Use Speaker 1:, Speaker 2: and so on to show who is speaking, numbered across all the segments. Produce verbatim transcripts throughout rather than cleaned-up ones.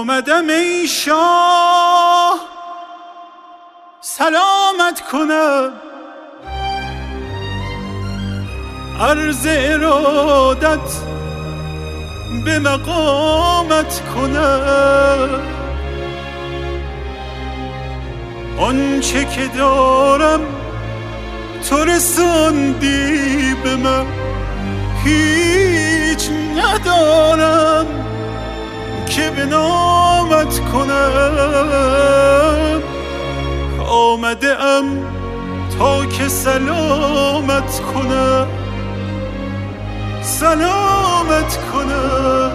Speaker 1: آمدم ای شاه سلامت کنم، عرض ارادت به مقامت کنم. آنچه که دارم تو رساندی به من، هیچ ندارم که به نامت کنم. آمده ام تا که سلامت کنم، سلامت کنم.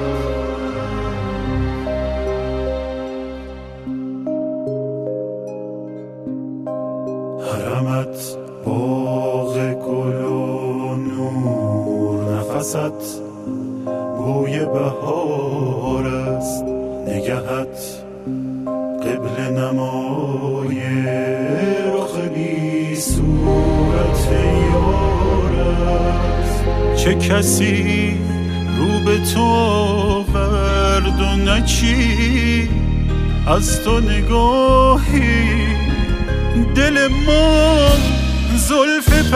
Speaker 1: حرمت باغ گل و نور، نفست بوی بهار است، نگهت قبل نمای رخ بی صورت یار است. چه کسی رو به تو آورد و نچی از تو نگاهی، دل ما زلف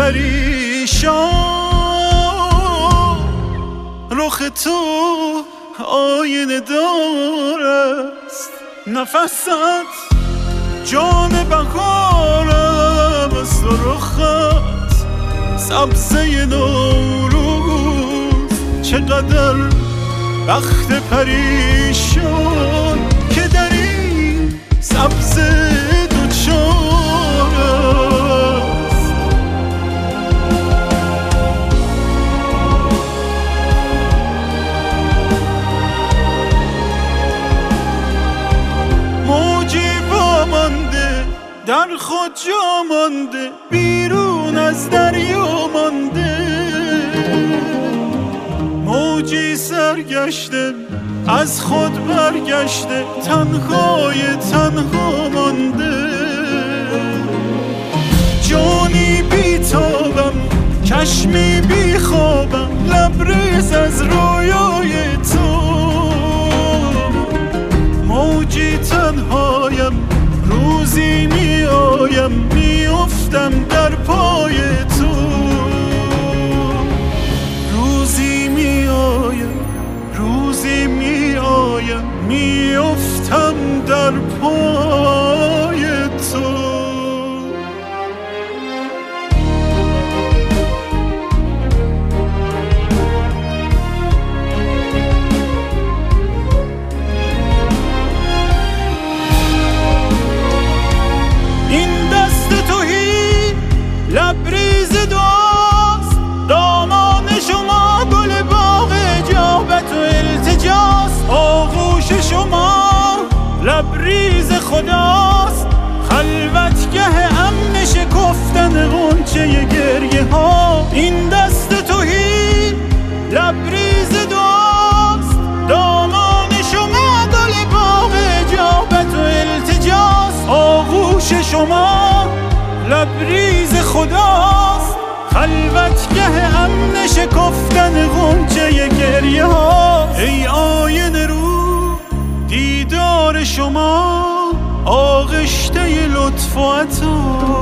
Speaker 1: پریشان، رخ تو آینه دار است. نفست جان بهارم است و رخت سبزه نوروز. چقدر بخت پریشان که در این سبزه دوچار است. موجی وامانده در خود جا مانده، بیرون از دریا مانده. موجی سرگشته از خود برگشته، تنهای تنها مانده. جانی بیتابم چشمی بیخوابم، لبریز از رویای تو. موجی تنهایم روزی می آیم، می افتم در پای تو. روزی می آیم روزی می آیم، می افتم در پای تو. این دست تویی لبریز دعاست، دامان شما گل باغ اجابت و التجاست. آغوش شما لبریز خداست، خلوتگه امن شکفتن غنچه گریه ها. این دست تویی لبریز دعاست، دامان شما گل باغ اجابت و التجاست. آغوش شما لبریز خداست، خلوتگه امن شکفتن غنچه گریه ها. ای آینه رو دیدار شما، آغشته لطف و عطا.